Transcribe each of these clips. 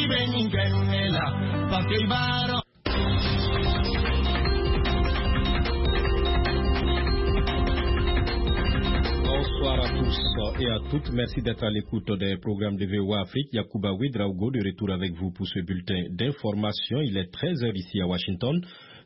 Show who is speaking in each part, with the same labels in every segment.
Speaker 1: Bonsoir à tous et à toutes. Merci d'être à l'écoute des programmes de VOA Afrique. Yacouba Ouedraogo de retour avec vous pour ce bulletin d'information. Il est 13h ici à Washington.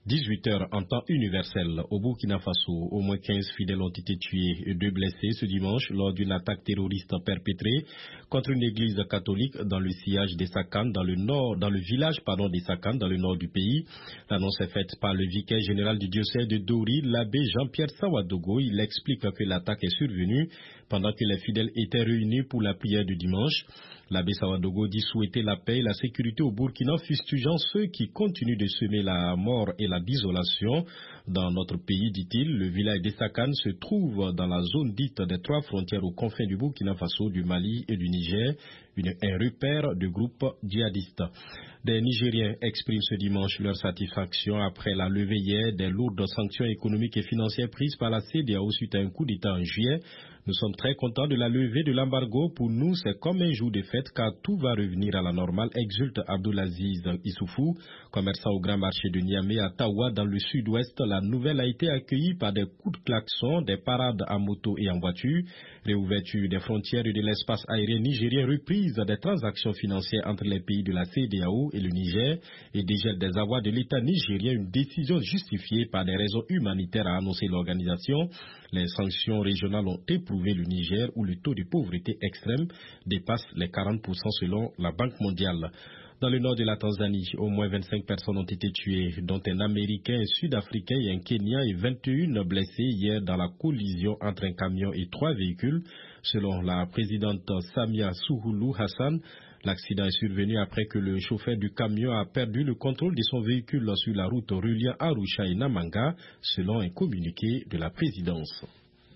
Speaker 1: 18h en temps universel. Au Burkina Faso, au moins 15 fidèles ont été tués et 2 blessés ce dimanche lors d'une attaque terroriste perpétrée contre une église catholique dans le sillage d'Essakan, dans le village d'Essakan, dans le nord du pays. L'annonce est faite par le vicaire général du diocèse de Dori, l'abbé Jean-Pierre Sawadogo. Il explique que l'attaque est survenue pendant que les fidèles étaient réunis pour la prière du dimanche. L'abbé Sawadogo dit souhaiter la paix et la sécurité au Burkina, fustigeant ceux qui continuent de semer la mort et la désolation dans notre pays, dit-il. Le village d'Essakan se trouve dans la zone dite des 3 frontières aux confins du Burkina Faso, du Mali et du Niger, un repère de groupes djihadistes. Des Nigériens expriment ce dimanche leur satisfaction après la levée hier des lourdes sanctions économiques et financières prises par la CEDEAO suite à un coup d'État en juillet. Nous sommes très contents de la levée de l'embargo. Pour nous, c'est comme un jour de fête car tout va revenir à la normale, exulte Abdoulaziz Issoufou, commerçant au grand marché de Niamey à Tawa dans le sud-ouest. La nouvelle a été accueillie par des coups de klaxon, des parades à moto et en voiture, réouverture des frontières et de l'espace aérien nigérien, reprise des transactions financières entre les pays de la CEDEAO et le Niger et dégel des avoirs de l'État nigérien, une décision justifiée par des raisons humanitaires, a annoncé l'organisation. Les sanctions régionales ont éprouvé le Niger où le taux de pauvreté extrême dépasse les 40% selon la Banque mondiale. Dans le nord de la Tanzanie, au moins 25 personnes ont été tuées, dont un Américain, un Sud-Africain et un Kenyan, et 21 blessés hier dans la collision entre un camion et 3 véhicules. Selon la présidente Samia Suluhu Hassan, l'accident est survenu après que le chauffeur du camion a perdu le contrôle de son véhicule sur la route reliant Arusha et Namanga, selon un communiqué de la présidence.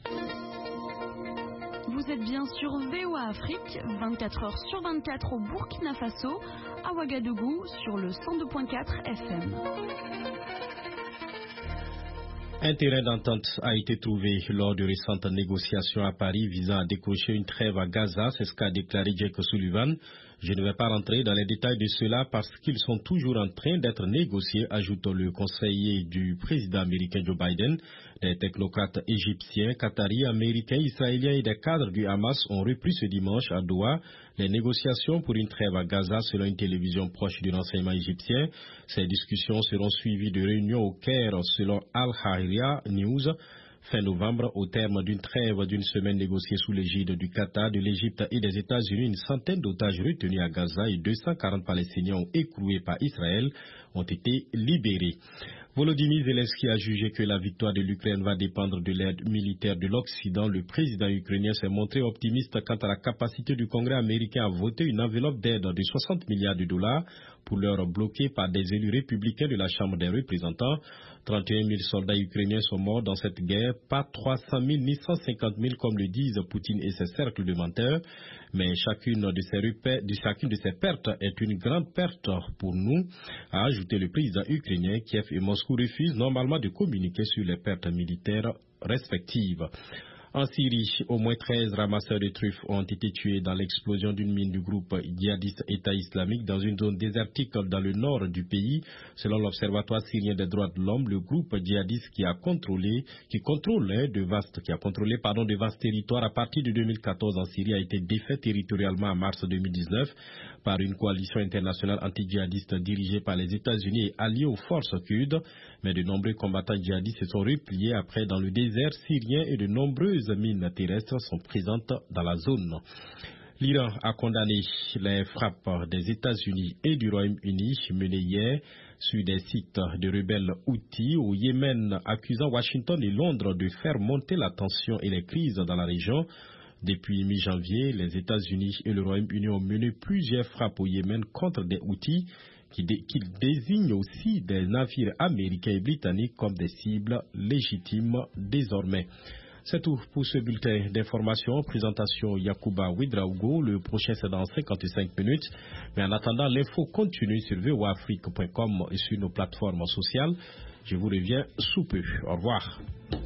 Speaker 2: Vous êtes bien sur VOA Afrique, 24h sur 24 au Burkina Faso, à Ouagadougou sur le 102.4 FM.
Speaker 1: Un terrain d'entente a été trouvé lors de récentes négociations à Paris visant à décrocher une trêve à Gaza, c'est ce qu'a déclaré Jake Sullivan. Je ne vais pas rentrer dans les détails de cela parce qu'ils sont toujours en train d'être négociés, ajoute le conseiller du président américain Joe Biden. Des technocrates égyptiens, qataris, américains, israéliens et des cadres du Hamas ont repris ce dimanche à Doha les négociations pour une trêve à Gaza selon une télévision proche du renseignement égyptien. Ces discussions seront suivies de réunions au Caire selon Al-Hariya News. Fin novembre, au terme d'une trêve d'une semaine négociée sous l'égide du Qatar, de l'Égypte et des États-Unis, une centaine d'otages retenus à Gaza et 240 Palestiniens écroués par Israël ont été libérés. Volodymyr Zelensky a jugé que la victoire de l'Ukraine va dépendre de l'aide militaire de l'Occident. Le président ukrainien s'est montré optimiste quant à la capacité du Congrès américain à voter une enveloppe d'aide de 60 milliards de dollars pour l'heure bloquée par des élus républicains de la Chambre des représentants. 31 000 soldats ukrainiens sont morts dans cette guerre, pas 300 000 ni 150 000 comme le disent Poutine et ses cercles de menteurs. Mais chacune de ces pertes est une grande perte pour nous, a ajouté le président ukrainien. Kiev et Moscou refusent normalement de communiquer sur les pertes militaires respectives. En Syrie, au moins 13 ramasseurs de truffes ont été tués dans l'explosion d'une mine du groupe djihadiste État islamique dans une zone désertique dans le nord du pays. Selon l'Observatoire syrien des droits de l'homme, le groupe djihadiste qui a contrôlé de vastes territoires à partir de 2014 en Syrie a été défait territorialement en mars 2019 par une coalition internationale anti-djihadiste dirigée par les États-Unis et alliée aux forces kurdes. Mais de nombreux combattants djihadistes se sont repliés après dans le désert syrien et de nombreuses mines terrestres sont présentes dans la zone. L'Iran a condamné les frappes des États-Unis et du Royaume-Uni menées hier sur des sites de rebelles Houthis au Yémen, accusant Washington et Londres de faire monter la tension et les crises dans la région. Depuis mi-janvier, les États-Unis et le Royaume-Uni ont mené plusieurs frappes au Yémen contre des Houthis qui désignent aussi des navires américains et britanniques comme des cibles légitimes désormais. C'est tout pour ce bulletin d'information. Présentation Yacouba Ouedraogo. Le prochain c'est dans 55 minutes. Mais en attendant, l'info continue sur voafrique.com et sur nos plateformes sociales. Je vous reviens sous peu. Au revoir.